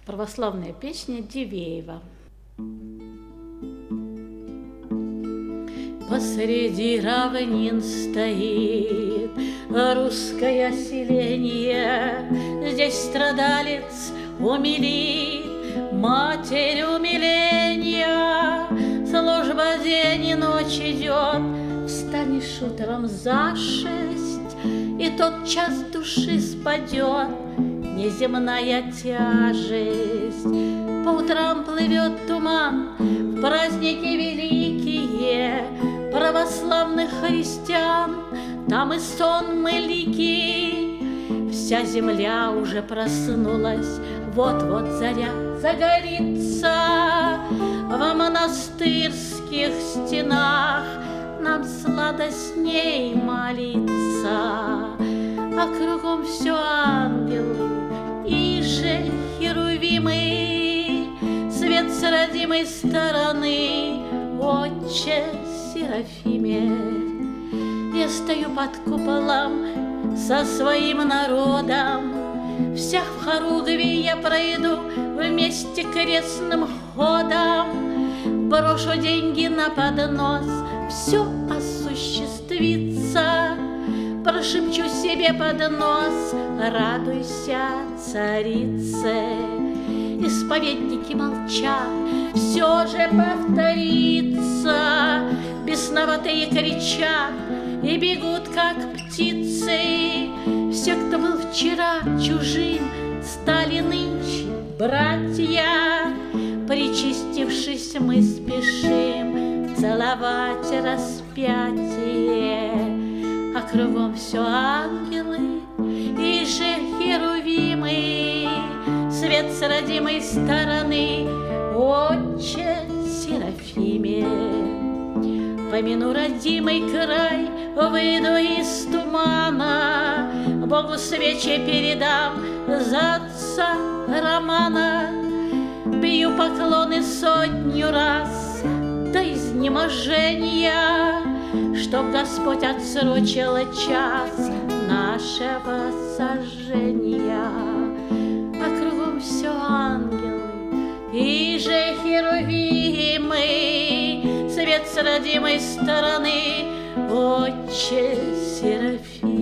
Православная песня Дивеева. Посреди равнин стоит русское селение. Здесь страдалец умилит Матерь умиления. Служба день и ночь идет, встанешь утром за 6, и тот час души спадет неземная тяжесть. По утрам плывет туман в праздники великие православных христиан. Там и сонмы лики, вся земля уже проснулась, вот-вот заря загорится. В монастырских стенах нам сладостней молиться, а кругом все ангелы и же херувимы. Свет с родимой стороны, Отче Серафиме. Я стою под куполом со своим народом, всех в хоругви я пройду вместе крестным ходом. Брошу деньги на поднос, все осуществится. Прошепчу себе под нос: радуйся, царице. Исповедники молчат, все же повторится. Бесноватые кричат и бегут, как птицы. Все, кто был вчера чужим, стали нынче братья. Причастившись, мы спешим целовать распятие, а кругом все ангелы и же херувимы. Свет с родимой стороны, Отче Серафиме. Помяну родимый край, выйду из тумана, Богу свечи передам за отца Романа. Бью поклоны 100 раз до изнеможения, чтоб Господь отсрочил час нашего сожжения. А кругом все ангелы и же херувимы. Свет с родимой стороны, Отче Серафим.